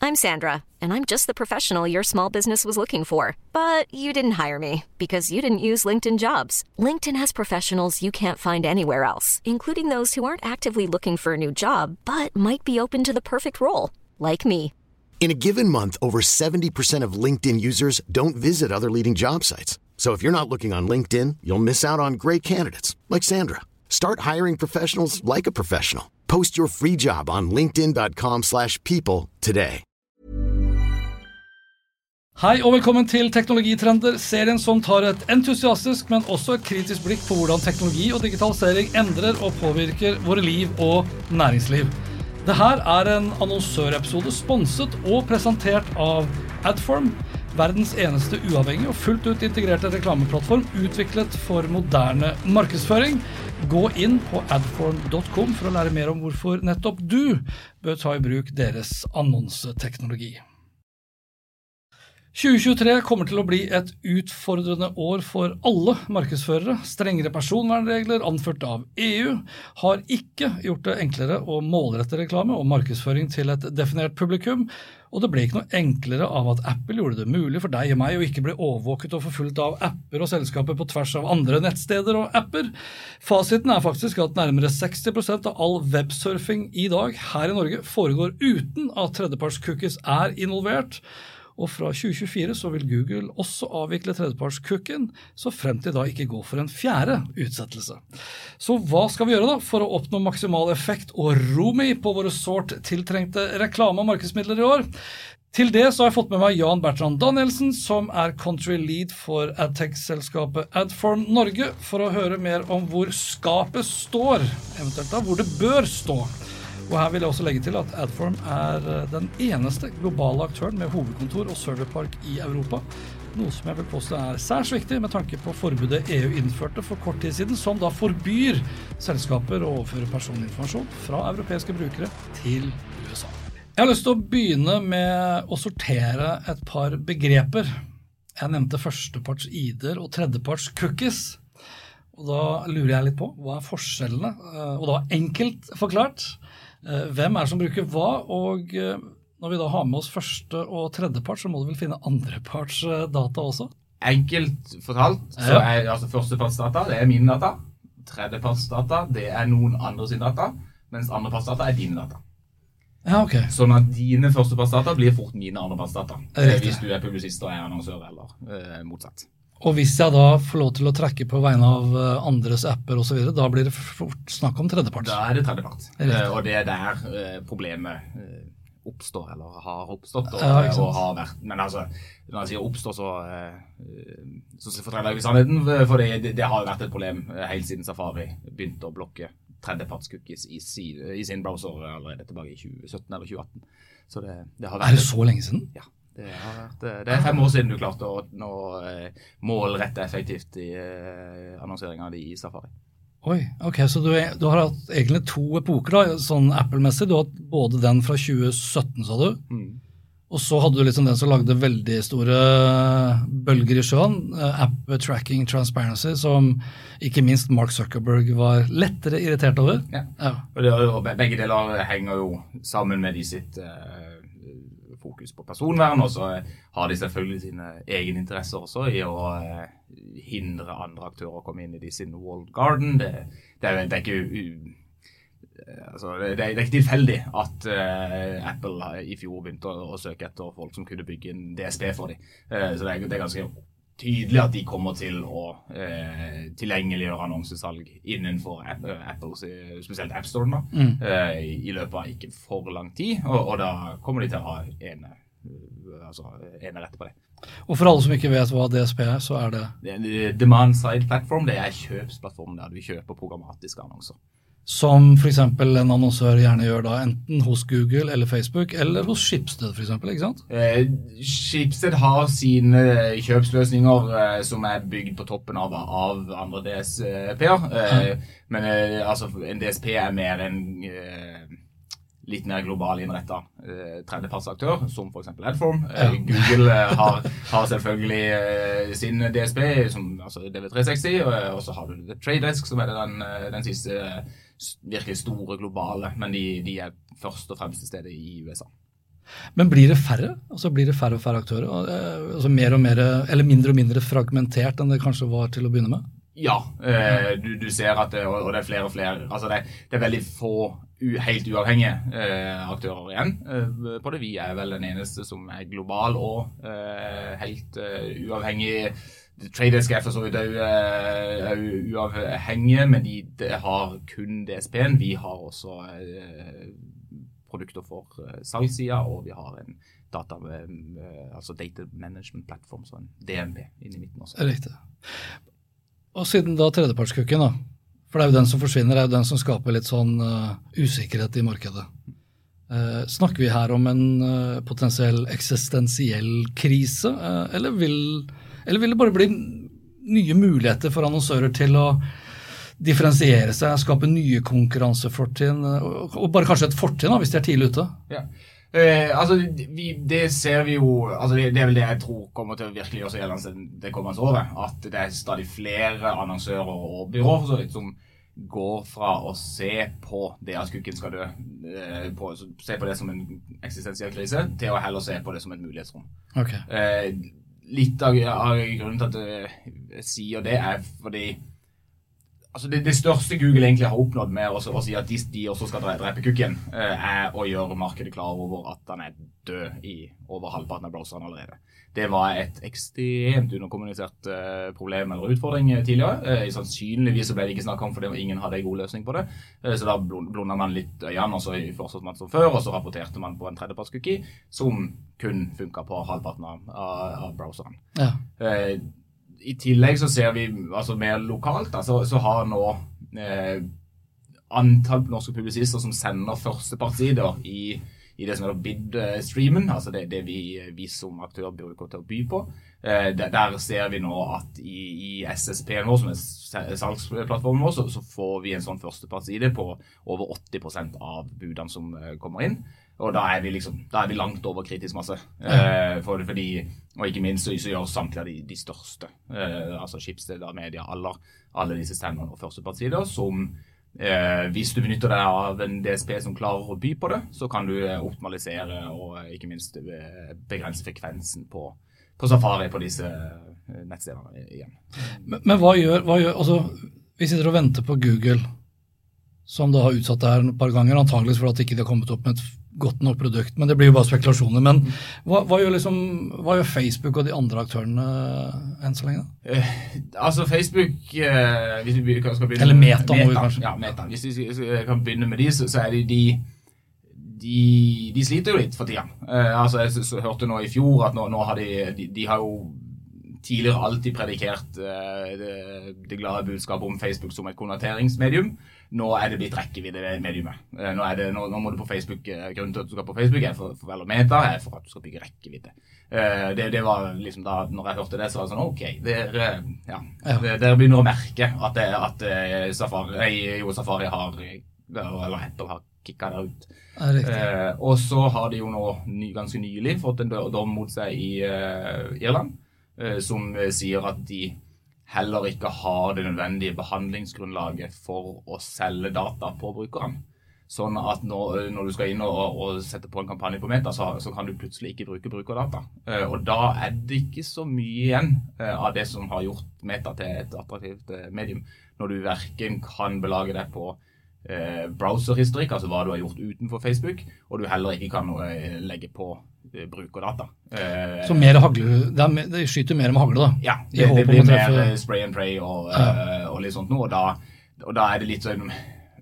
I'm Sandra, and I'm just the professional your small business was looking for. But you didn't hire me because you didn't use LinkedIn Jobs. LinkedIn has professionals you can't find anywhere else, including those who aren't actively looking for a new job, but might be open to the perfect role, like me. In a given month, over 70% of LinkedIn users don't visit other leading job sites. So if you're not looking on LinkedIn, you'll miss out on great candidates like Sandra. Start hiring professionals like a professional. Post your free job on linkedin.com/people today. Hei og velkommen til Teknologitrender, serien som tar et entusiastisk, men også et kritisk blikk på hvordan teknologi og digitalisering endrer og påvirker våre liv og næringsliv. Det her en annonsørepisode sponset og presentert av Adform, verdens eneste uavhengige og fullt ut integrerte reklameplattform utviklet for moderne markedsføring. Gå inn på adform.com for å lære mer om hvorfor nettopp du bør ta I bruk deres annonseteknologi. 2023 kommer til å bli et utfordrende år for alle markedsførere. Strengere personvernregler anført av EU har ikke gjort det enklere å målrette reklame og markedsføring til et definert publikum, og det ble ikke noe enklere av at Apple gjorde det mulig for deg og meg å ikke bli overvåket og forfulgt av apper og selskaper på tvers av andre nettsteder og apper. Fasiten faktisk at nærmere 60% av all websurfing I dag her I Norge foregår uten at tredjeparts-cookies involvert, og fra 2024 så vil Google også avvikle tredjeparts-cookien, så frem til da ikke gå for en fjerde utsettelse. Så hva skal vi gjøre da for å oppnå maksimal effekt og ROMI på våre sårt tiltrengte reklame- og markedsmidler I år? Til det så har jeg fått med meg Jan Bertrand Danielsen, som country lead for AdTech-selskapet Adform Norge, for å høre mer om hvor skapet står, eventuelt da hvor det bør stå. Og her vil jeg også legge til at Adform den eneste globale aktøren med hovedkontor og serverpark I Europa, noe som jeg vil påstå særs viktig med tanke på forbudet EU innførte for kort tid siden, som da forbyr selskaper å overføre personinformasjon fra europeiske brukere til USA. Jeg har lyst til å begynne med å sortere et par begreper. Jeg nevnte førsteparts-IDer og tredjeparts-cookies, og da lurer jeg litt på, hva forskjellene? Og da enkelt forklart, hvem det som bruker hva, og når vi da har med oss første- og tredjepart, så må du vel finne andreparts data også? Enkelt fortalt, så altså førstepartsdata, det mine data. Tredjepartsdata, det noen andre sin data, mens andrepartsdata dine data. Ja, ok. Sånn at dine førstepartsdata blir fort mine andrepartsdata, hvis du publisist og annonsør eller motsatt. Og hvis jeg da får lov til å trekke på vegne av andres apper og så videre, da blir det fort snakk om tredjepart. Da det tredjepart, og det der problemet oppstår, eller har oppstått, og har vært. Men altså, når jeg sier oppstår, så forteller jeg ikke sannheten, for det har jo vært et problem helt siden Safari begynte å blokke tredjeparts-cookies I sin browser allerede tilbake I 2017 eller 2018. Så det har vært... det så lenge siden? Ja. Det 5 år siden du klarte å målrette effektivt I annonseringen I Safari. Oi, ok, så du har hatt egentlig 2 epoker da, sånn Apple-messig. Du har hatt både den fra 2017, sa du, og så hadde du liksom den som lagde veldig store bølger I sjøen, App Tracking Transparency, som ikke minst Mark Zuckerberg var lettere irritert over. Ja. Og begge deler henger jo sammen med de sitt... fokus på personvern, og så har de selvfølgelig sine egne interesser også I å hindre andre aktører å komme inn I sin walled garden. Det ikke tilfeldig at Apple I fjor begynte å søke etter folk som kunne bygge en DSP for dem. Så det ganske tydelig at de kommer til å tilgjengeliggjøre annonsesalg innenfor Apple, spesielt App Store da, I løpet av ikke for lang tid, og da kommer de til å ha ene rette på det. Og for alle som ikke vet hva DSP så det? Det Demand Side Platform, det kjøpsplattformen der du kjøper programmatiske annonser. Som for eksempel en annonsør gjerne gjør da, enten hos Google eller Facebook, eller hos Schibsted for eksempel, ikke sant? Schibsted har sine kjøpsløsninger som bygd på toppen av andre DSP-er, men altså, en DSP mer en litt mer global innrettet tredjepartsaktør, som for eksempel Adform. Google har selvfølgelig sin DSP, som, altså DV360, og så har du The Trade Desk, som den siste virkelig store globale, men de først og fremst til stedet I USA. Men blir det færre? Altså blir det færre og færre aktører? Altså mer og mer, eller mindre og mindre fragmentert enn det kanskje var til å begynne med? Ja, du ser at og det flere og flere, altså det veldig få helt uavhengige aktører igjen på det. Vi vel den eneste som global og helt uavhengig. Tradedesk for så vidt uavhengige, men de har kun DSP-en. Vi har også produkter for salgssida, og vi har en altså data management platform, så en DMP inn I midten også. Riktig. Og siden da tredjepartskukken da, for det jo den som forsvinner, det jo den som skaper litt sånn usikkerhet I markedet. Snakker vi her om en potensiell eksistensiell krise, eller vil det bare bli nye muligheter for annonsører til å differensiere seg, skape nye konkurransefortrinn, og bare kanskje et fortrinn da, hvis de tidlig ute? Ja. Altså, det ser vi jo, altså det vel det jeg tror kommer til å virkelig gjøre seg gjeldende det kommende året, at det stadig flere annonsører og byråer som går fra å se på det at kukken skal dø, se på det som en eksistensiell krise, til å heller se på det som et mulighetsrom. Okay. Litt av grunnen til at jeg sier det fordi altså det største Google egentlig har oppnådd med å si at de også skal drepe kukken, å gjøre markedet klar over at han død I over halvparten av browseren allerede. Det var et ekstremt underkommunisert problem eller utfordring tidligere. Sannsynligvis så ble det ikke snakket om fordi ingen hadde en god løsning på det. Så da blundet man litt øynene, og så fortsatte man som før, og så rapporterte man på en tredjepartscookie som kun funket på halvparten av browseren. Ja. I tillegg så ser vi altså mer lokalt, så har nå antall norske publisister som sender førstepartsider I det som bid-streamen, altså det vi som aktør bruker til å by på. Der ser vi nå at I SSP-en vår, som salgsplattformen vår, så får vi en sånn førstepartside på over 80% av budene som kommer inn. Og da vi vi langt over kritisk masse. Fordi, og ikke minst så gjør samtlige de største, altså Schibsted, Media, alle disse stemmene og førstepartsider, som hvis du benytter deg av en DSP som klarer å by på det, så kan du optimalisere og ikke minst begrense frekvensen på Safari på disse nettstedene igjen. Men hva gjør altså, vi sitter og venter på Google, som da har utsatt det her et par ganger, antageligvis for at ikke det har kommet opp med et godt nok produkt, men det blir jo bare spekulasjoner. Men hva gjør Facebook og de andre aktørene enn så lenge? Altså Facebook, hvis vi skal begynne... Eller Meta må vi kanskje. Ja, Meta. Hvis vi kan begynne med de, så de sliter jo litt for tiden. Altså jeg hørte nå I fjor at nå har de har jo tidligere alltid predikert det glade budskapet om Facebook som et konverteringsmedium. Nå det blitt rekkevidde mediumet. Nå må du på Facebook, grunnen til at du skal på Facebook for vel og Meta, for at du skal bygge rekkevidde. Det var liksom da, når jeg hørte det, så var det sånn, ok, dere begynner å merke at Safari har, eller Apple har kikket det ut. Og så har de jo nå ganske nylig fått en dom mot seg I Irland, som sier at de heller ikke har det nødvendige behandlingsgrunnlaget for å selge data på brukeren. Sånn at når du skal inn og sette på en kampanje på Meta, så kan du plutselig ikke bruke brukerdata. Og da det ikke så mye igjen av det som har gjort Meta til et attraktivt medium. Når du hverken kan belage deg på browserhistorikk, altså hva du har gjort utenfor Facebook, og du heller ikke kan legge på brukerdata. Så mer hagle, det skyter mer med hagle da? Ja, det blir mer spray and pray og litt sånt noe, og da det litt sånn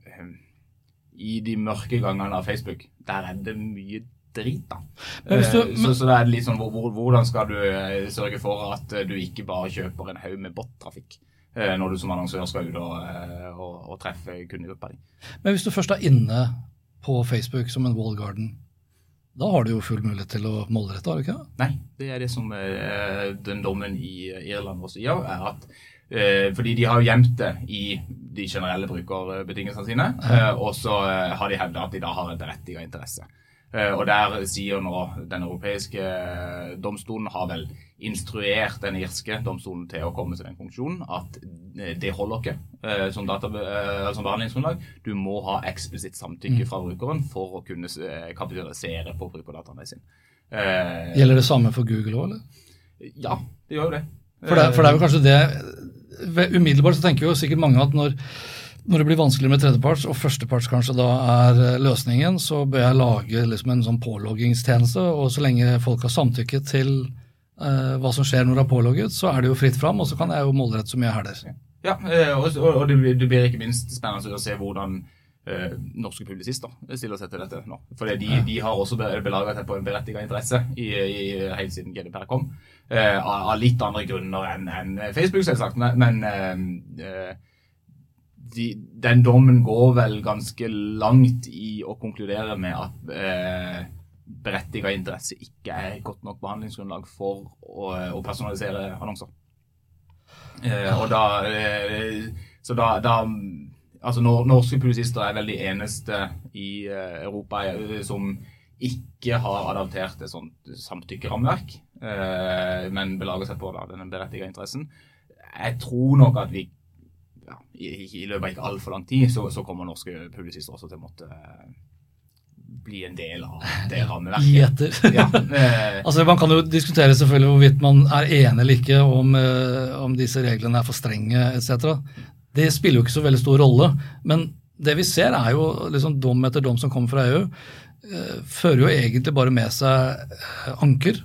I de mørke gangene av Facebook, der det mye drit da. Så det litt sånn, hvordan skal du sørge for at du ikke bare kjøper en haug med bot-trafikk når du som annonsør skal ut og treffe kundegrupper di. Men hvis du først inne på Facebook som en walled garden, da har du jo full mulighet til å målrette, har du ikke? Nei, det det som den dommen I Irland også gjør, at fordi de har gjemt det I de generelle brukerbetingelsene sine, og så har de hevdet at de da har en berettiget interesse. Og der sier nå den europeiske domstolen har vel instruert den irske domstolen til å komme til den funksjonen at det holder ikke som behandlingsgrunnlag. Du må ha eksplisitt samtykke fra brukeren for å kunne kapitalisere på brukerdataene sine. Gjelder det samme for Google også, eller? Ja, det gjør jo det. For det er jo kanskje det, umiddelbart så tenker jo sikkert mange at når det blir vanskeligere med tredjeparts, og førsteparts kanskje da løsningen, så bør jeg lage liksom en sånn påloggingstjeneste, og så lenge folk har samtykket til hva som skjer når det er pålogget, så er det jo fritt fram, og så kan jeg jo målrette så mye her der. Ja, og det blir ikke minst spennende å se hvordan norske publisister stiller seg til dette nå. For de har også belaget seg på en berettiget interesse helt siden GDPR kom, av litt andre grunner enn Facebook selvsagt, men den dommen går vel ganske langt i å konkludere med at berettiget interesse ikke er godt nok behandlingsgrunnlag for å personalisere annonser. Altså norske publisister er vel de eneste i Europa som ikke har adaptert et sånt samtykkerammeverk, men belager seg på denne berettiget interessen. Jeg tror nok at vi i løpet av ikke alt for lang tid, så kommer norske publisister også til å måtte bli en del av det rammeverket. Altså man kan jo diskutere selvfølgelig hvorvidt man er enig eller ikke om disse reglene er for strenge, etc. Det spiller jo ikke så veldig stor rolle, men det vi ser er jo liksom dom etter dom som kommer fra EU, fører jo egentlig bare med seg anker,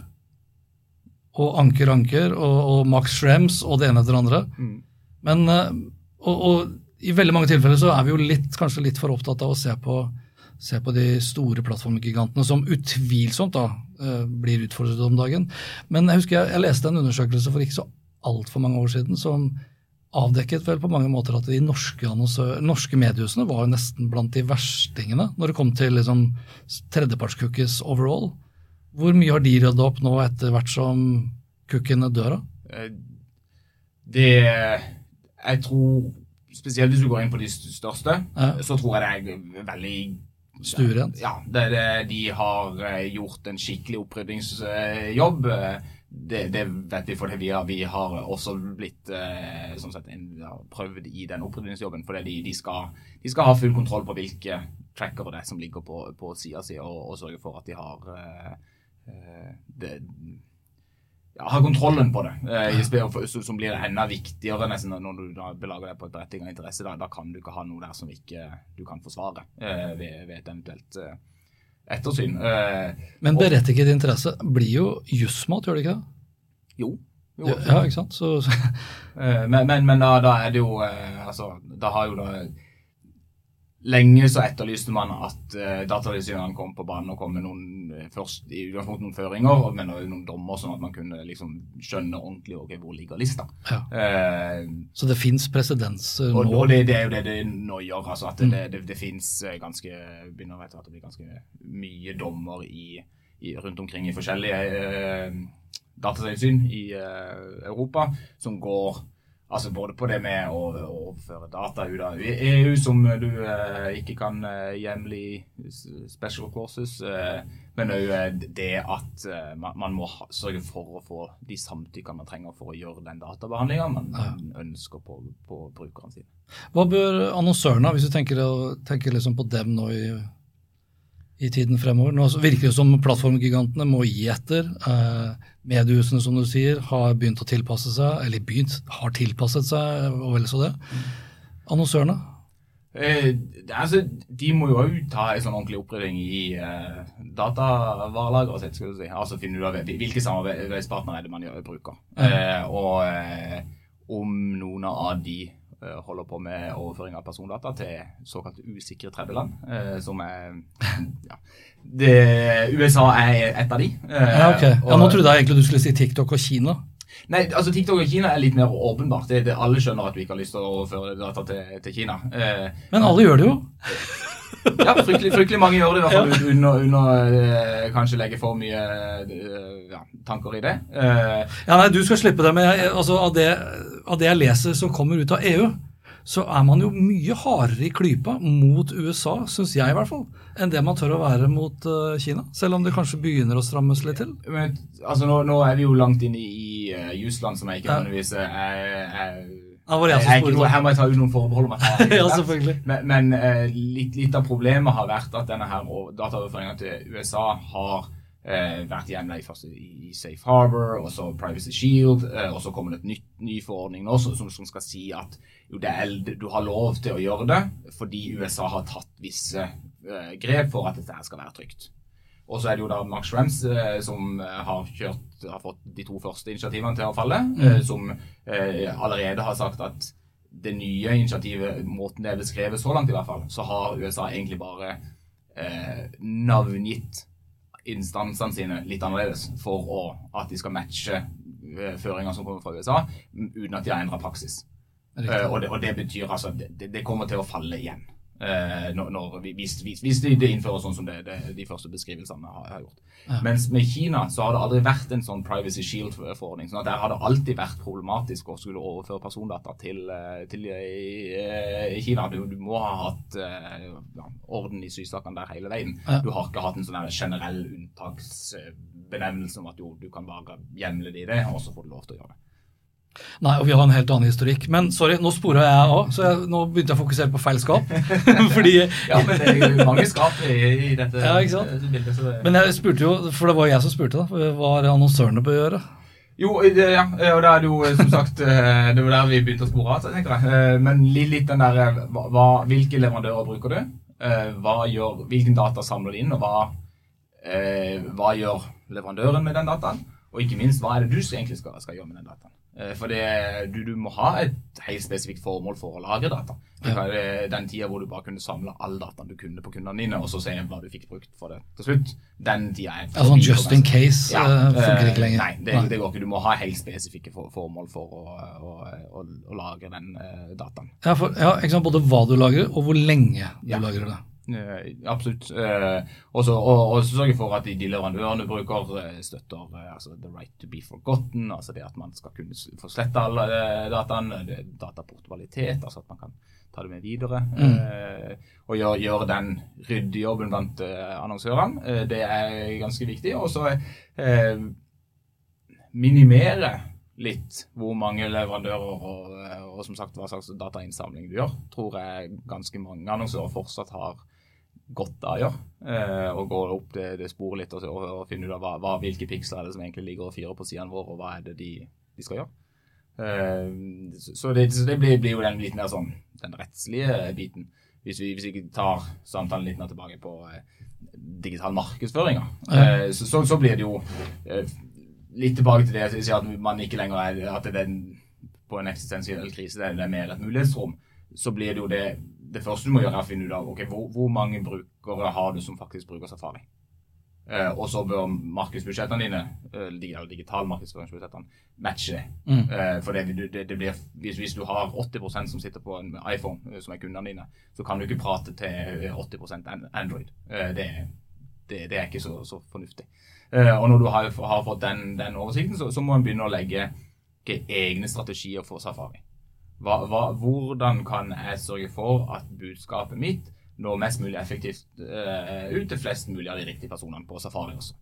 og Max Schrems og det ene etter det andre. Men og i veldig mange tilfeller så er vi jo kanskje litt for opptatt av å se på de store plattformgigantene som utvilsomt da blir utfordret om dagen. Men jeg husker jeg leste en undersøkelse for ikke så alt for mange år siden som avdekket vel på mange måter at de norske mediehusene var jo nesten blant de verstingene når det kom til liksom tredjeparts-cookies overall. Hvor mye har de ryddet opp nå etter hvert som cookiene dør da? Jeg tror, spesielt hvis du går inn på de største, så tror jeg det er veldig Stuerent? Ja, de har gjort en skikkelig oppryddingsjobb. Det vet vi fordi vi har også blitt sånn sett, prøvd i den oppryddingsjobben, fordi de skal ha full kontroll på hvilke trackere det som ligger på siden sin, og sørge for at de har kontrollen på det, som blir enda viktigere nesten når du da belager deg på et berettiget interesse. Da kan du ikke ha noe der som ikke du kan forsvare ved et eventuelt ettersyn. Men berettiget interesse blir jo justmat, gjør det ikke det? Jo. Ja, ikke sant? Men da er det jo, da har jo da lenge så etterlyste man at Datatilsynet kom på banen og kom med først i utgangspunkt noen føringer, men noen dommer, sånn at man kunne liksom skjønne ordentlig hvor ligger lista. Ja. Så det finnes presedens nå? Og det er jo det nå gjør, altså at det finnes begynner at det blir ganske mye dommer rundt omkring i forskjellige datatilsyn i Europa, som går altså både på det med å overføre data ut av EU, som du ikke kan hjemle i special clauses, men også det at man må sørge for å få de samtykkene man trenger for å gjøre den databehandlingen man ønsker på brukeren sin. Hva bør annonsørene, hvis du tenker liksom på dem nå i tiden fremover? Nå virker det som plattformgigantene må gi etter. Mediehusene, som du sier, har begynt å tilpasse seg, eller har tilpasset seg, og vel så det. Annonsørene? De må jo ta en sånn ordentlig opprydding i datavarelager, skal du si. Altså finne ut av hvilke samarbeidspartnere er det man bruker. Og om noen av de holder på med overføring av persondata til såkalt usikre tredjeland, som USA er et av de. Nå trodde jeg egentlig du skulle si TikTok og Kina. Nei, altså TikTok og Kina er litt mer åpenbart. Alle skjønner at vi ikke har lyst til å overføre data til Kina. Men alle gjør det jo. Ja, fryktelig mange gjør det i hvert fall under kanskje legge for mye tanker i det. Nei, du skal slippe det, men av det jeg leser som kommer ut av EU, så man jo mye hardere I klypa mot USA, synes jeg I hvert fall, enn det man tør å være mot Kina, selv om det kanskje begynner å strammes litt til. Men, altså, nå vi jo langt inn I Jusland, som jeg ikke nødvendigvis her må jeg ta ut noen forbehold om at ja, selvfølgelig. Men litt av problemet har vært at denne her dataoverføringen til USA har vært hjemlet I Safe Harbor, og så Privacy Shield, og så kommer det et ny forordning nå som skal si at jo, du har lov til å gjøre det, fordi USA har tatt visse grep for at dette her skal være trygt. Og så det jo da Mark Schrems som har fått de 2 første initiativene til å falle, som allerede har sagt at det nye initiativet, måten det beskrevet så langt I hvert fall, så har USA egentlig bare navngitt instansene sine litt annerledes for at de skal matche føringer som kommer fra USA uten at de har endret praksis. Og det betyr altså det kommer til å falle igjen hvis det innfører sånn som de første beskrivelsene har gjort. Ja. Mens med Kina så har det aldri vært en sånn Privacy Shield-forordning, sånn at der har det alltid vært problematisk å skulle overføre persondata til Kina. Du må ha hatt orden I sysakene der hele veien. Ja. Du har ikke hatt en sånn generell unntaksbenevnelse om at du kan bare hjemle det I det, og så får du lov til å gjøre det. Nei, og vi har en helt annen historikk. Men sorry, nå sporet jeg også, så nå begynte jeg å fokusere på feil skap. Fordi, ja, men det jo mange skap I dette ja, ikke sant? Bildet. Så det... Men jeg spurte jo, for det var jeg som spurte da, hva annonsørene bør gjøre? Jo, ja, og det jo som sagt, det var der vi begynte å spore av, tenker jeg. Men litt den der, hvilke leverandører bruker du? Hvilken data samler du inn, og hva gjør leverandøren med den dataen? Og ikke minst, hva det du egentlig skal gjøre med den dataen? For du må ha et helt spesifikt formål for å lagre data. Den tiden hvor du bare kunne samle all dataen du kunne på kundene dine, og så se hva du fikk brukt for det til slutt. Den tiden sånn just in case funker ikke lenger. Nei, det går ikke. Du må ha helt spesifikke formål for å lagre den dataen. Ja, ikke sant, både hva du lagrer, og hvor lenge du lagrer det. Absolutt. Og så sørge for at de leverandørene du bruker støtter altså the right to be forgotten, altså det at man skal kunne få slette alle dataen, dataportabilitet, altså at man kan ta det med videre, og gjøre den ryddige jobben blant annonsørene. Det ganske viktig, og så minimere litt hvor mange leverandører og som sagt hva slags datainnsamling du gjør, tror jeg ganske mange annonsører fortsatt har godt av å gjøre, og gå opp det sporet litt og finne ut av hvilke piksler det som egentlig ligger og fyrer på siden vår, og hva det de skal gjøre. Så det blir jo den litt mer sånn, den rettslige biten. Hvis vi ikke tar samtalen litt mer tilbake på digital markedsføringer, så blir det jo litt tilbake til det jeg sier at man ikke lenger at det på en eksistensiell krise det mer et mulighetsrom, så blir det jo det første du må gjøre å finne ut av okay, hvor mange brukere har du som faktisk bruker Safari. Og så bør markedsbudsjettene dine, digital markedsføringsbudsjettene, matche det. For det blir, hvis du har 80% som sitter på en iPhone som kundene dine, så kan du ikke prate til 80% Android. Det ikke så fornuftig. Og når du har fått den oversikten, så må man begynne å legge egne strategier for Safari. Hvordan kan jeg sørge for at budskapet mitt når mest mulig effektivt ut til flest mulig av de riktige personene på Safari også?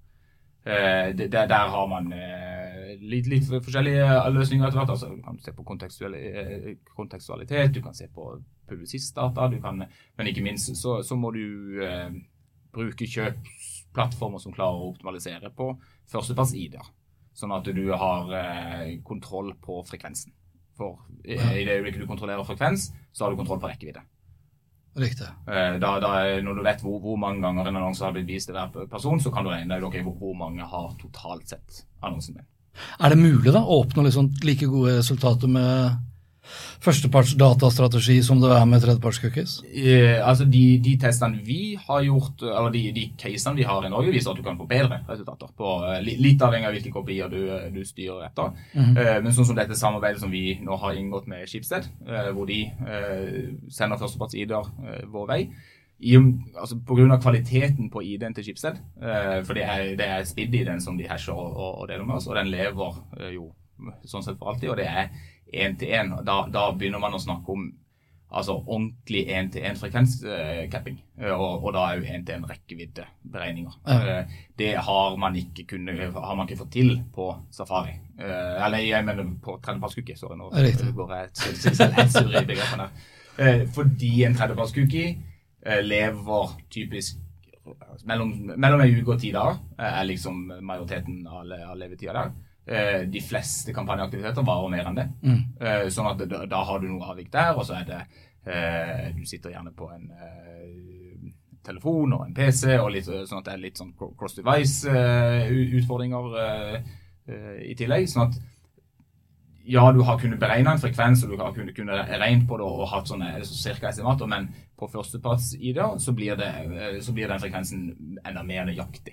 Der har man litt forskjellige løsninger etter hvert. Altså, du kan se på kontekstualitet, du kan se på publisistdata, men ikke minst så må du bruke kjøpsplattformer som klarer å optimalisere på førsteparts-ID'er, sånn at du har kontroll på frekvensen. For I det øyeblikket du kontrollerer frekvens, så har du kontroll på rekkevidde. Riktig. Når du vet hvor mange ganger en annonse har blitt vist til hver person, så kan du regne deg hvor mange har totalt sett annonsen din. Det mulig da, å oppnå liksom like gode resultater med førsteparts datastrategi som det med tredjeparts cookies? Altså de testene vi har gjort, eller de casene vi har I Norge, viser at du kan få bedre resultater på litt avhengig av hvilke kopier du styrer etter. Men sånn som dette samarbeidet som vi nå har inngått med Schibsted, hvor de sender førsteparts ID'er vår vei, altså på grunn av kvaliteten på ID-en til Schibsted, for det SPID-ID-en som de hasher og deler med oss, og den lever jo sånn sett for alltid, og det 1-til-1, da begynner man å snakke om altså ordentlig 1-til-1 frekvenscapping, og da jo 1-til-1 rekkeviddeberegninger. Det har man ikke fått til på Safari. Eller jeg mener på tredjeparts-cookie, så nå går jeg et sur i begrepene. Fordi en tredjeparts-cookie lever typisk mellom en uke og 10 dager, liksom majoriteten av levetiden der. De fleste kampanjeaktiviteter varer mer enn det. Sånn at da har du noe avvik der, og så det du sitter gjerne på en telefon og en PC, og sånn at det litt sånn cross-device utfordringer i tillegg. Sånn at ja, du har kunnet beregne en frekvens, og du har kunnet regne på det og hatt sånne cirka estimater, men på førsteparts-ID så blir den frekvensen enda mer nøyaktig.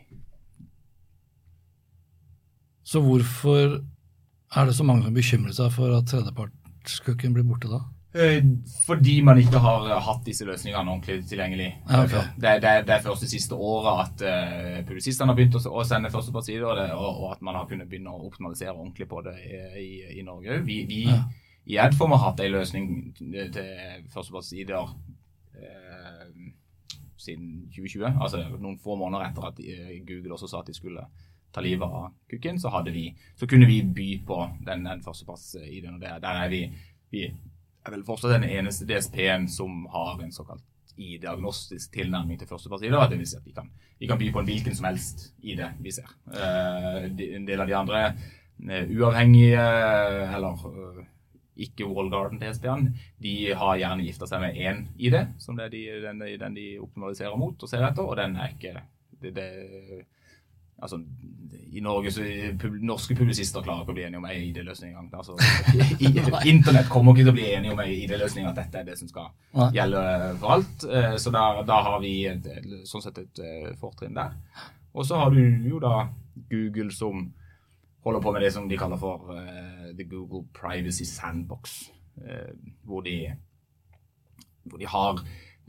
Så hvorfor det så mange som bekymrer seg for at tredjeparts-cookien blir borte da? Fordi man ikke har hatt disse løsningene ordentlig tilgjengelig. Okay. Det først det siste året at publisistene har begynt å sende førsteparts-ID, og at man har kunnet begynne å optimalisere ordentlig på det i Norge. Vi i Adform har hatt en løsning til førsteparts-ID-er siden 2020, altså noen få måneder etter at Google også sa at de skulle ta livet av cookien, så kunne vi by på den førsteparts-ID-en, og der vi vel fortsatt den eneste DSP-en som har en såkalt ID-diagnostisk tilnærming til førsteparts-ID, det vil si at vi kan by på en hvilken som helst ID vi ser. En del av de andre uavhengige, eller ikke Walled Garden DSP-en, de har gjerne giftet seg med en ID, som den de optimaliserer mot og ser etter, og den ikke altså, i Norge så norske publisister klarer ikke å bli enige om en ID-løsning engang. Altså, internett kommer ikke til å bli enige om en ID-løsning, at dette det som skal gjelde for alt. Så da har vi sånn sett et fortrinn der. Og så har du jo da Google som holder på med det som de kaller for The Google Privacy Sandbox, hvor de har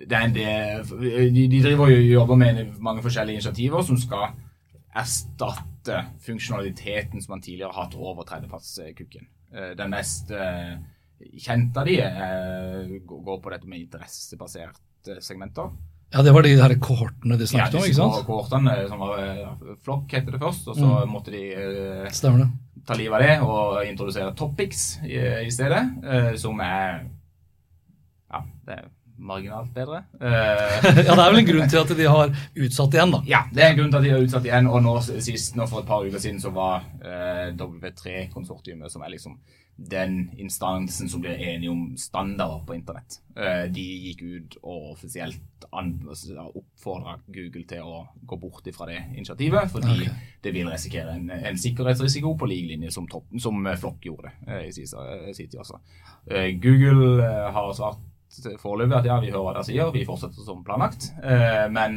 de driver og jobber med mange forskjellige initiativer som skal erstatte funksjonaliteten som man tidligere har hatt over tredjeparts-cookien. Den mest kjente av de går på dette med interessebaserte segmenter. Ja, det var de her kohortene de snakket om, ikke sant? Ja, kohortene som var Flock heter det først, og så måtte de ta livet av det og introdusere Topics i stedet, som det marginalt bedre. Ja, det vel en grunn til at de har utsatt igjen da. Ja, det en grunn til at de har utsatt igjen, og nå for et par uker siden så var W3-konsortiumet, som liksom den instansen som blir enige om standarder på internett. De gikk ut og offisielt oppfordret Google til å gå bort ifra det initiativet, fordi det vil risikere en sikkerhetsrisiko på lik linje som Flock gjorde i sin tid også. Google har svart foreløpig at vi hører hva det sier, vi fortsetter som planlagt, men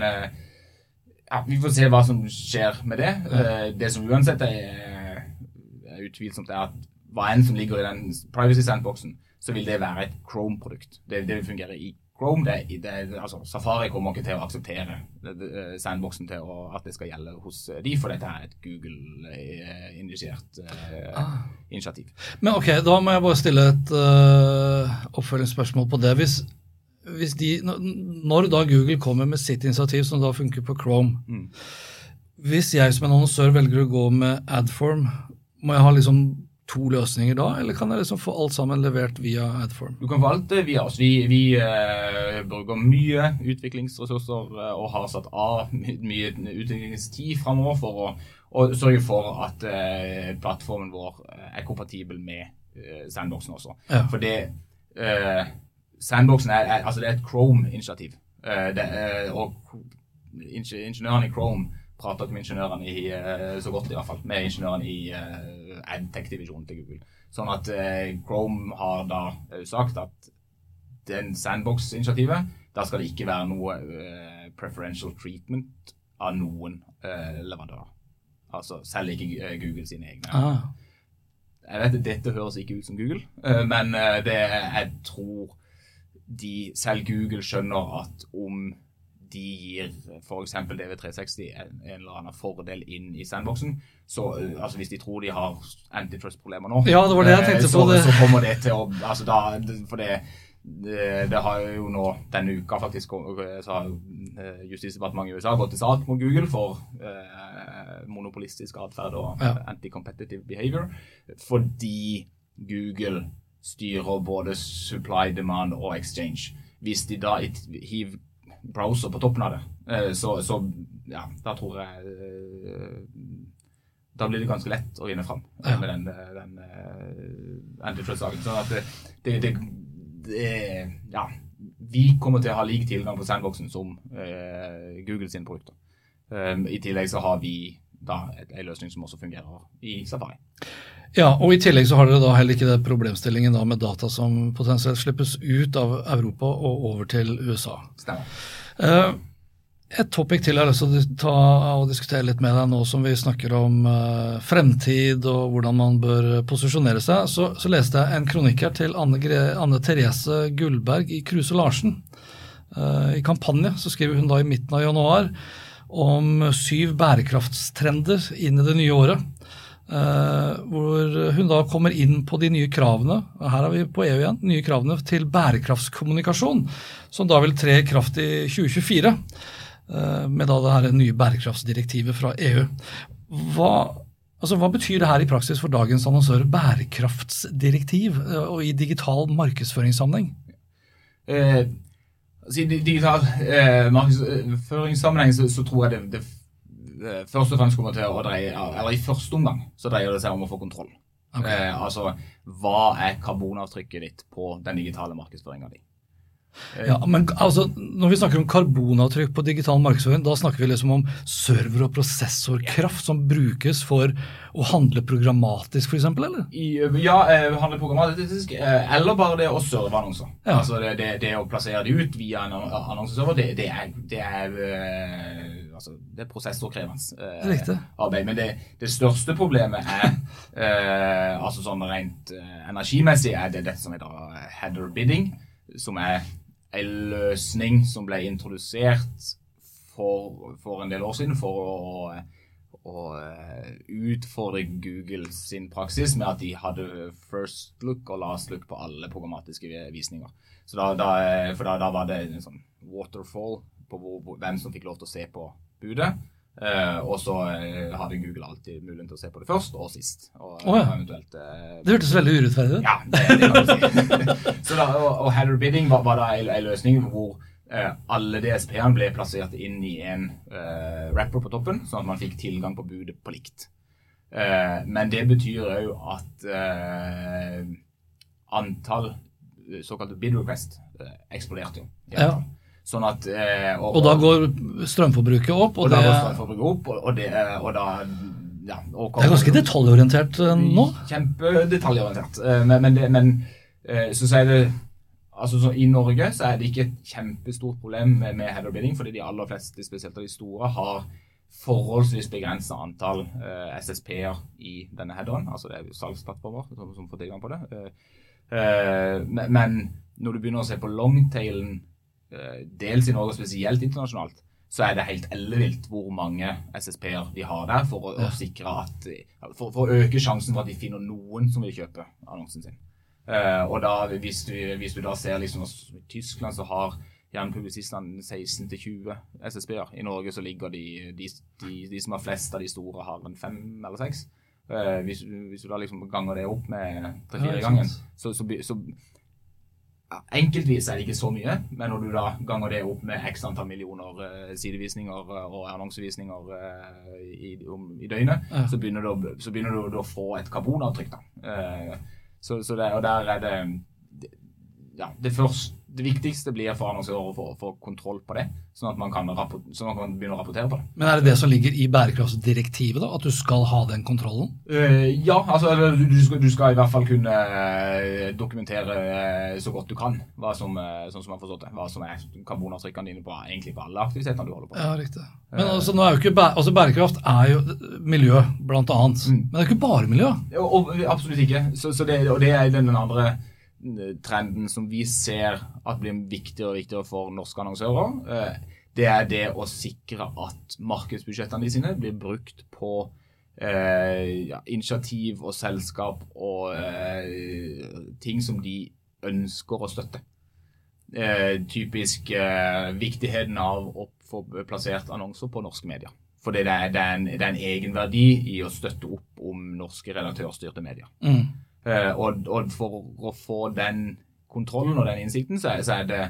vi får se hva som skjer med det. Det som uansett utvilsomt at hva enn som ligger i den privacy sandboxen, så vil det være et Chrome-produkt. Det vil fungere i Chrome. Altså, Safari kommer ikke til å akseptere sandboxen til at det skal gjelde hos de, for dette et Google-initiert initiativ. Men ok, da må jeg bare stille et oppfølgingsspørsmål på det. Hvis når da Google kommer med sitt initiativ som da funker på Chrome, hvis jeg som en annonsør velger å gå med Adform, må jeg ha liksom 2 løsninger da, eller kan jeg liksom få alt sammen levert via Adform? Du kan få alt via oss. Vi bruker mye utviklingsressurser og har satt av mye utviklingstid fremover for å sørge for at plattformen vår kompatibel med Sandboxen også. Ja. For Sandboxen altså det et Chrome-initiativ. Og ingeniørene i Chrome prater ikke med ingeniørene så godt i hvert fall, med ingeniørene i AdTech-divisjonen til Google. Sånn at Chrome har da sagt at den Sandbox-initiativet, da skal det ikke være noe preferential treatment av noen leverandører. Altså selv ikke Google sine egne. Jeg vet at dette høres ikke ut som Google, men jeg tror selv Google skjønner at om de gir for eksempel DV360 en eller annen fordel inn i sandboxen, så altså hvis de tror de har antitrust-problemer nå, ja, det var det jeg tenkte på det. Så kommer det til å, altså da, for det har jo nå denne uka faktisk, så har Justisdepartementet i USA gått til sak mot Google for monopolistisk adferd og anti-competitive behavior, fordi Google styrer både supply, demand og exchange. Hvis de da hiver browser på toppen av det, så da tror jeg da blir det ganske lett å vinne frem med den antitrust-saken. Sånn at vi kommer til å ha lik tilgang på sandboxen som Google sine produkter. I tillegg så har vi da en løsning som også fungerer i Safari. Ja, og i tillegg så har dere da heller ikke det problemstillingen da med data som potensielt slippes ut av Europa og over til USA. Stemmer. Et topic til jeg har lyst til å ta og diskutere litt med deg nå som vi snakker om fremtid og hvordan man bør posisjonere seg, så leste jeg en kronikk her til Anne Therese Gullberg i Kruse Larsen. I kampanje så skriver hun da i midten av januar om 7 bærekraftstrender inn i det nye året, hvor hun da kommer inn på de nye kravene, og her er vi på EU igjen, nye kravene til bærekraftskommunikasjon, som da vil tre i kraft i 2024, med da det her nye bærekraftsdirektivet fra EU. Hva betyr det her i praksis for dagens annonsører, bærekraftsdirektiv og i digital markedsføringssammenheng? I digital markedsføringssammenheng så tror jeg det først og fremst kommer til å dreie, eller i første omgang så dreier det seg om å få kontroll. Okay. Altså, hva er karbonavtrykket ditt på den digitale markedsføringen din? Ja, men altså, når vi snakker om karbonavtrykk på digital markedsføring, da snakker vi liksom om server- og prosessorkraft som brukes for å handle programmatisk, for eksempel, eller? Handle programmatisk, eller bare det å serve annonser. Ja. Altså det å plassere de ut via en annonseserver, det er prosessorkrevende arbeid. Men det største problemet altså sånn rent energimessig, det som heter header bidding, som en løsning som ble introdusert for en del år siden for å utfordre Google sin praksis med at de hadde first look og last look på alle programmatiske visninger. Så da var det en sånn waterfall på hvem som fikk lov til å se på budet. Og så hadde Google alltid mulighet til å se på det først og sist. Eventuelt, det hørtes veldig urettferdig ut. Ja, det kan du si. Så og header bidding var da en løsning hvor alle DSP-ene ble plassert inn i en wrapper på toppen, sånn at man fikk tilgang på budet på likt. Men det betyr jo at antall såkalte bid request eksploderte jo. Ja. Sånn at, og da går strømforbruket opp, og da går strømforbruket opp, og da det er ganske detaljorientert nå. Kjempedetaljorientert, men så sier det altså så i Norge så er det ikke et kjempestort problem med header bidding, fordi de aller fleste, spesielt av de store, har forholdsvis begrenset antall SSP-er i denne headeren, altså det er jo salgsplattformer som får tilgang på det, men når du begynner å se på longtailen dels i Norge, spesielt internasjonalt, så er det helt ellevilt hvor mange SSP-er de har der for å sikre at, for å øke sjansen for at de finner noen som vil kjøpe annonsen sin. Og da, hvis du da ser liksom i Tyskland så har gjerne publisistene 16-20 SSP-er. I Norge så ligger de som har flest av de store har en 5 eller 6. Hvis du da liksom ganger det opp med 3-4 gangen, så enkeltvis er det ikke så mye, men når du da ganger det opp med x antall millioner sidevisninger og annonsevisninger i døgnet, så begynner du å få et karbonavtrykk da. Og der er det viktigste blir for annonsører å få kontroll på det, sånn at man kan begynne å rapportere på det. Men er det som ligger i bærekraftsdirektivet da, at du skal ha den kontrollen? Ja, altså du skal i hvert fall kunne dokumentere så godt du kan, sånn som man har forstått det, hva som er karbonavtrykkene dine egentlig på alle aktivitetene du holder på. Ja, riktig. Men altså, nå er jo ikke bærekraft er jo miljø, blant annet. Men det er ikke bare miljø. Absolutt ikke. Og det er den andre trenden som vi ser at blir viktigere og viktigere for norske annonsører, det er det å sikre at markedsbudsjettene sine blir brukt på initiativ og selskap og ting som de ønsker å støtte. typisk viktigheten av å få plassert annonser på norske medier. For det er en egenverdi I å støtte opp om norske redaktørstyrte medier. Og for å få den kontrollen og den innsikten, så er det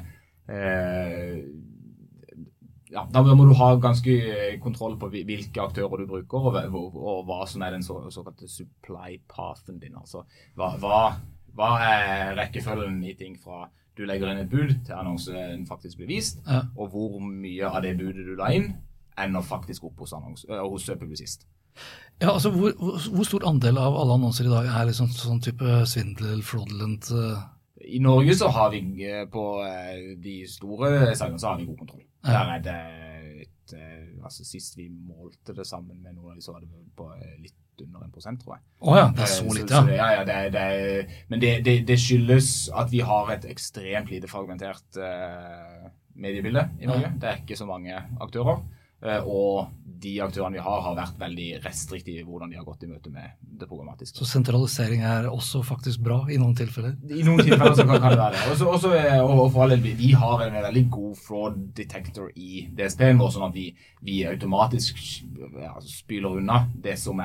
da må du ha ganske kontroll på hvilke aktører du bruker, og hva som er den såkalte supply pathen din. Altså, hva er rekkefølgen I ting fra du legger inn et bud til annonsen faktisk blir vist, og hvor mye av det budet du la inn, ender faktisk opp hos publisist. Ja, altså hvor stor andel av alle annonser I dag er liksom sånn type svindel, fraudulent? I Norge så har vi på de store sangene så har vi god kontroll. Der er det altså sist vi målte det sammen med noen av de så var det på litt under 1%, tror jeg. Åja, det er så litt, ja. Men det skyldes at vi har et ekstremt lite fragmentert mediebilde I Norge. Det er ikke så mange aktører. Og de aktørene vi har vært veldig restriktive I hvordan de har gått I møte med det programmatiske. Så sentralisering er også faktisk bra I noen tilfeller? I noen tilfeller så kan det være det. Og for alle, vi har en veldig god fraud detector I DSP-en vår, sånn at vi automatisk spyler unna det som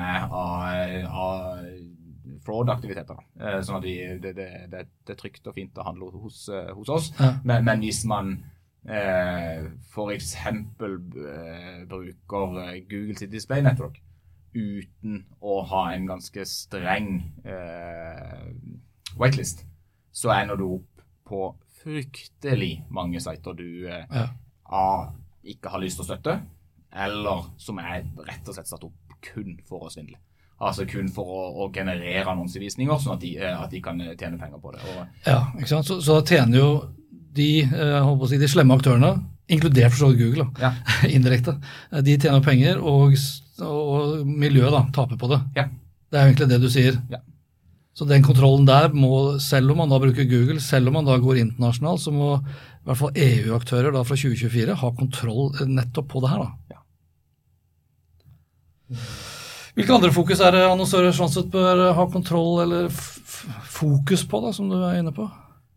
av fraud-aktiviteter. Sånn at det er trygt og fint å handle hos oss. Men hvis man for eksempel bruker Google sitt Display Network uten å ha en ganske streng whitelist, så ender du opp på fryktelig mange sider du ikke har lyst til å støtte, eller som rett og slett satt opp kun for å svindle. Altså kun for å generere annonsevisninger, sånn at de kan tjene penger på det. Ja, ikke sant? Så da tjener jo de slemme aktørene, inkludert for så vidt Google, indirekte, de tjener penger, og miljøet da, taper på det. Ja. Det er egentlig det du sier. Ja. Så den kontrollen der må, selv om man da bruker Google, selv om man da går internasjonalt, så må I hvert fall EU-aktører da fra 2024 ha kontroll nettopp på det her da. Ja. Hvilke andre fokus det annonsører sånn sett bør ha kontroll eller fokus på da, som du inne på?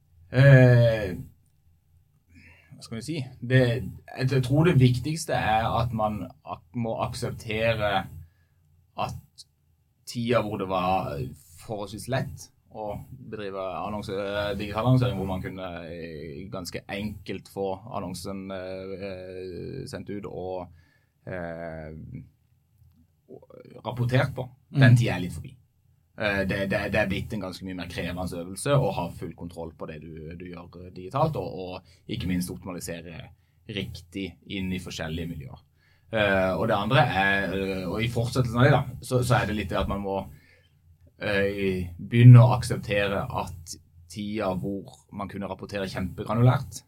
Hva skal vi si? Jeg tror det viktigste at man må akseptere at tida hvor det var forholdsvis lett å bedrive digital annonsering, hvor man kunne ganske enkelt få annonsen sendt ut og rapportert på. Den tida litt forbi. Det blitt en ganske mye mer krevende øvelse å ha full kontroll på det du gjør digitalt, og ikke minst optimalisere riktig inn I forskjellige miljøer. Og det andre og I fortsettelsen av det da, så det litt det at man må begynne å akseptere at tida hvor man kunne rapportere kjempegranulært,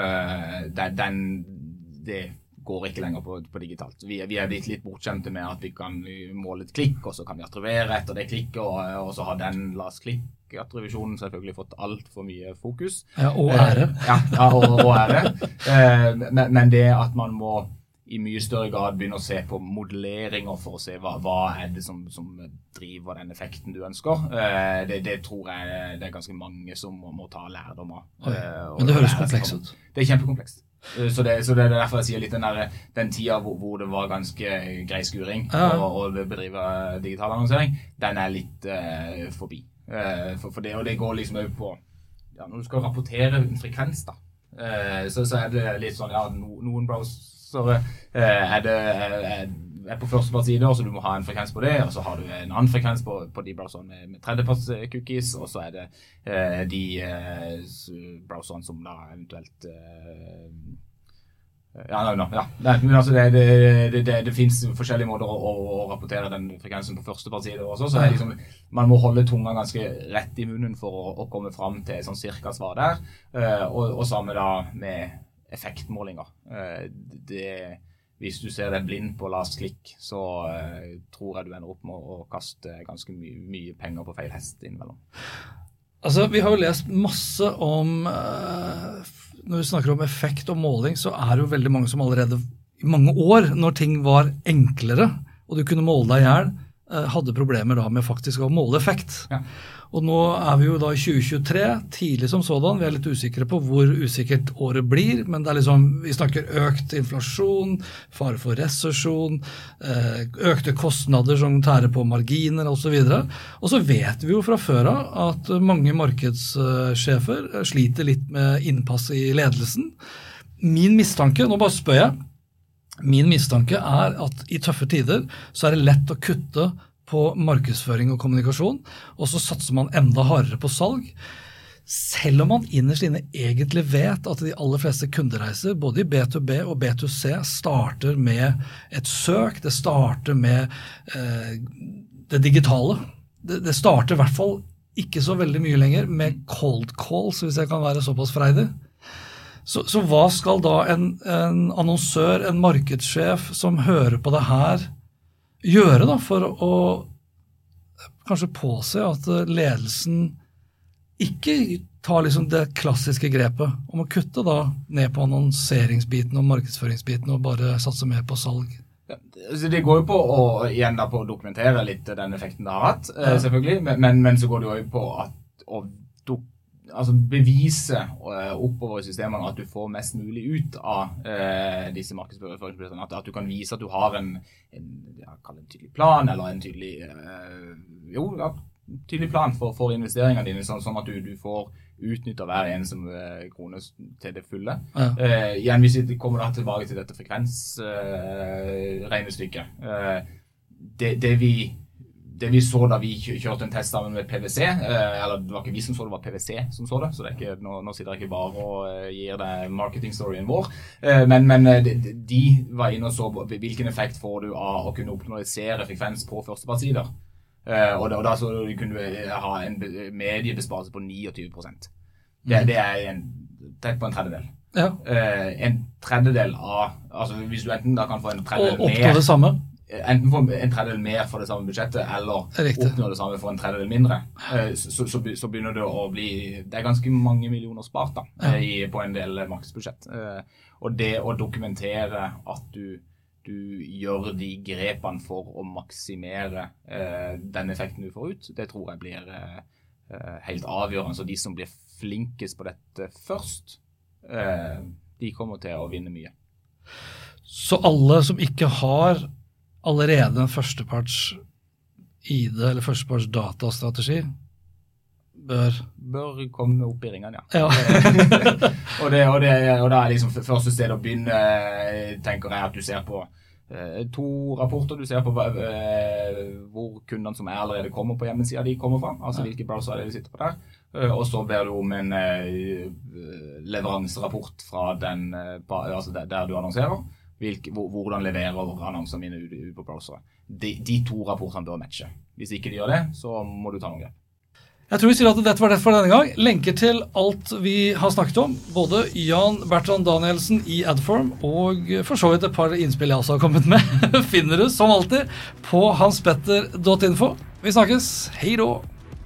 det går ikke lenger på digitalt. Vi blitt litt bortkjente med at vi kan måle et klikk, og så kan vi attribuere etter det klikket, og så har den last klikk-attribuisjonen selvfølgelig fått alt for mye fokus. Ja, og ære. Og ære. Men det at man må I mye større grad begynne å se på modelleringer for å se hva det som driver den effekten du ønsker. Det tror jeg det ganske mange som må ta lærdom av. Men det høres komplekst ut. Det kjempekomplekst. Så det er derfor jeg sier litt den tida hvor det var ganske grei skuring og bedrive digital annonsering, den litt forbi. For det, og det går liksom over på, når du skal rapportere en frekvens da, så det litt sånn, noen browsere på førstepartssider, så du må ha en frekvens på det, og så har du en annen frekvens på de browserne med tredjeparts cookies, og så det de browserne som da eventuelt men altså det finnes forskjellige måter å rapportere den frekvensen på førstepartsider også, så liksom, man må holde tunga ganske rett I munnen for å komme fram til sånn cirka svar der, og samme da med effektmålinger. Hvis du ser det blind på last klikk, så tror jeg du ender opp med å kaste ganske mye penger på feil hest innimellom. Altså, vi har jo lest masse om, når vi snakker om effekt og måling, så det jo veldig mange som allerede I mange år, når ting var enklere, og du kunne måle deg I hjel, hadde problemer da med faktisk å måle effekt. Ja. Og nå vi jo da I 2023, tidlig som sådan, vi litt usikre på hvor usikkert året blir, men det liksom, vi snakker økt inflasjon, fare for resesjon, økte kostnader som tærer på marginer og så videre. Og så vet vi jo fra før av at mange markedssjefer sliter litt med innpass I ledelsen. Min mistanke, nå bare spør jeg, min mistanke at I tøffe tider så det lett å kutte på markedsføring og kommunikasjon, og så satser man enda hardere på salg. Selv om man innerst inne egentlig vet at de aller fleste kundereiser, både I B2B og B2C, starter med et søk, det starter med det digitale. Det starter I hvert fall ikke så veldig mye lenger med cold calls, hvis jeg kan være såpass freidig. Så hva skal da en annonsør, en markedssjef som hører på det her gjøre da for å kanskje påse at ledelsen ikke tar liksom det klassiske grepet om å kutte da ned på annonseringsbiten og markedsføringsbiten og bare satse mer på salg? Ja, så det går jo på igjen da på å dokumentere litt den effekten det har hatt, selvfølgelig, men så går det jo på å bevise oppover I systemene at du får mest mulig ut av disse markedsføringsprosessene, at du kan vise at du har en tydelig plan, eller en tydelig plan for investeringene dine, sånn at du får utnyttet hver eneste krone til det fulle. Ja. Igjen, hvis vi kommer da tilbake til dette frekvensregnestykket, det vi så da vi kjørte en test sammen med PVC, eller det var ikke vi som så det, var PVC som så det, så det ikke, nå sitter jeg ikke bare og gir deg marketing-storyen vår, men de var inne og så hvilken effekt får du av å kunne optimalisere frekvens på førstepartsider. Og da så du kunne ha en mediebesparelse på 29%. Det tett på en tredjedel. Ja. En tredjedel av, altså hvis du enten da kan få en tredjedel mer... Og oppnå det samme? Enten få en tredjedel mer for det samme budsjettet, eller oppnå det samme for en tredjedel mindre, så begynner det å bli, det ganske mange millioner spart da, på en del markedsbudsjett. Og det å dokumentere at du gjør de grepene for å maksimere den effekten du får ut, det tror jeg blir helt avgjørende. Så de som blir flinkest på dette først, de kommer til å vinne mye. Så alle som ikke har allerede en førsteparts ID eller førsteparts datastrategi bør komme opp I ringene, ja. og det liksom første sted å begynne, tenker jeg, at du ser på 2 rapporter, du ser på hvor kundene som allerede kommer på hjemmesiden de kommer fra, altså hvilke browser de sitter på der, og så ber du om en leveranserapport fra den, altså der du annonserer, hvordan leverer annonser mine ut på browsere. De 2 rapportene bør matche. Hvis ikke de gjør det, så må du ta noen grep. Jeg tror vi sier at dette var det for denne gang. Lenker til alt vi har snakket om, både Jan Bertrand Danielsen I Adform, og for så vidt et par innspill jeg også har kommet med, finner du som alltid på hanspetter.info. Vi snakkes. Hei då!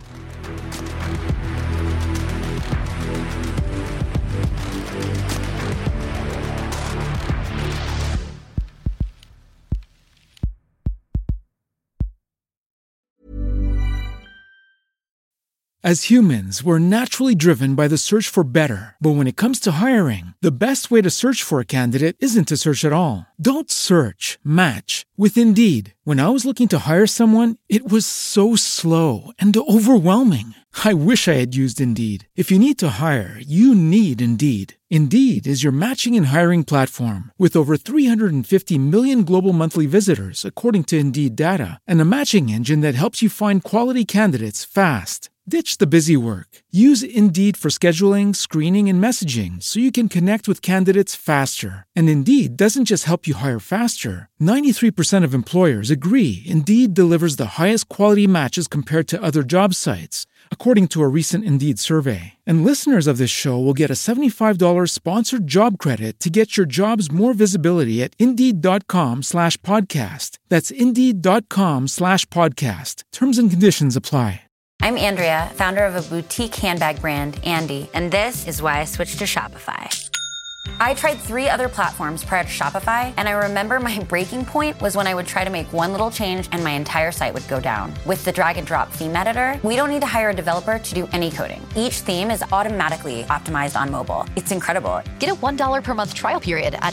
As humans, we're naturally driven by the search for better. But when it comes to hiring, the best way to search for a candidate isn't to search at all. Don't search, match with Indeed. When I was looking to hire someone, it was so slow and overwhelming. I wish I had used Indeed. If you need to hire, you need Indeed. Indeed is your matching and hiring platform with over 350 million global monthly visitors, according to Indeed data, and a matching engine that helps you find quality candidates fast. Ditch the busy work. Use Indeed for scheduling, screening, and messaging so you can connect with candidates faster. And Indeed doesn't just help you hire faster. 93% of employers agree Indeed delivers the highest quality matches compared to other job sites, according to a recent Indeed survey. And listeners of this show will get a $75 sponsored job credit to get your jobs more visibility at Indeed.com/podcast. That's Indeed.com/podcast. Terms and conditions apply. I'm Andrea, founder of a boutique handbag brand, Andy, and this is why I switched to Shopify. I tried 3 other platforms prior to Shopify, and I remember my breaking point was when I would try to make one little change and my entire site would go down. With the drag and drop theme editor, we don't need to hire a developer to do any coding. Each theme is automatically optimized on mobile. It's incredible. Get a $1 per month trial period at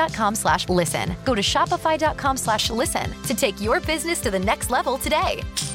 shopify.com/listen. Go to shopify.com/listen to take your business to the next level today.